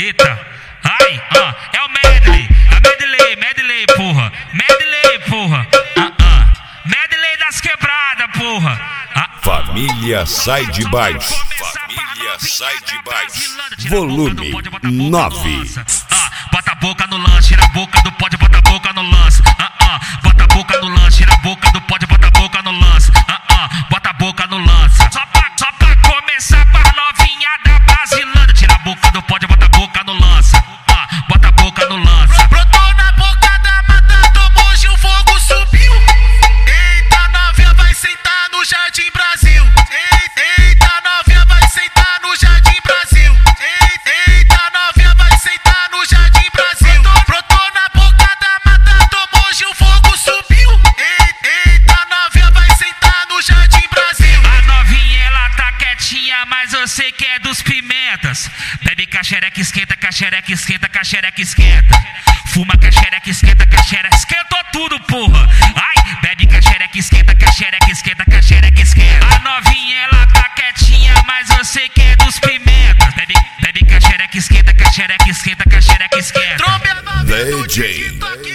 Eita, ai, é o medley, medley, porra, medley, porra, medley das quebradas, porra. Família sai de baixo, família sai de baixo, volume 9. Bota a boca no lance, tira a boca do pote, bota a boca no lance. Bota a boca no lance, tira a boca do pote, bota a boca no lance. Bota a boca no lance. Só pra começar pra novinha da Brasilândia. Tira a boca do pote, bota a boca no lance. Bota a boca no lance. Brotou na boca da mata, tomou e o fogo subiu. Eita, novinha vai sentar no Jardim Brasil. Eita, novinha vai sentar no Jardim Brasil. Eita, novinha vai sentar no Jardim Brasil. Brotou na boca da mata, tomou e o fogo subiu. Eita, novinha vai sentar no Jardim Brasil. A novinha ela tá quietinha, mas eu sei que é dos pimentas. Bebe que a xereca esquenta, que a xereca esquenta, que a xereca esquenta. Fuma que a xereca esquenta, que a xereca esquentou tudo, porra. Ai, bebe que a xereca esquenta, que a xereca esquenta, que a xereca esquenta. A novinha ela tá quietinha, mas eu sei que é dos pimentas. Bebe que a xereca esquenta, que a xereca esquenta, que a xereca esquenta. DJ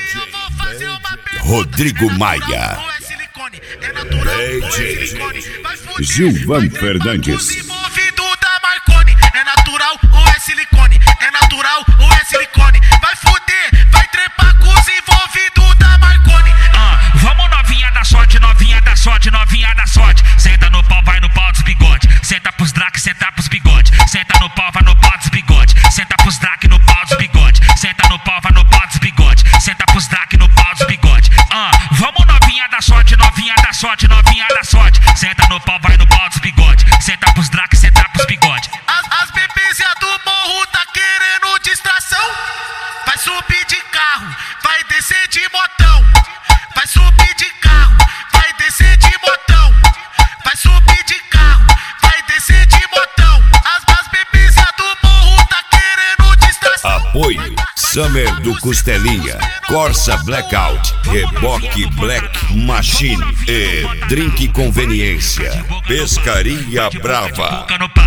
Rodrigo Maia, DJ Gilvan Fernandes. É natural ou é silicone? É natural ou é silicone? Vai fuder, vai trepar com os envolvidos da Marconi. Vamos novinha da sorte, novinha da sorte, novinha da sorte. Senta no pau, vai no pau dos bigode. Senta pros drac, senta pros bigode. Senta no pau, vai no pau dos bigode. Senta pros drac no pau dos bigode. Senta no pau, vai no pau dos bigode. Senta pros drac no pau dos bigode. Vamos novinha da sorte, novinha da sorte, novinha da sorte. Senta no pau, vai no pau dos bigode. Senta pros drac, senta pros bigode. As bebezinhas do morro tá querendo distração. Vai subir de carro, vai descer de motão. Vai subir de carro, vai descer de motão. Vai subir de carro, vai descer de motão. As bebezinhas do morro tá querendo distração. Apoio Summer do Costelinha, Corsa Blackout, Reboque Black Machine e Drink Conveniência, Pescaria Brava.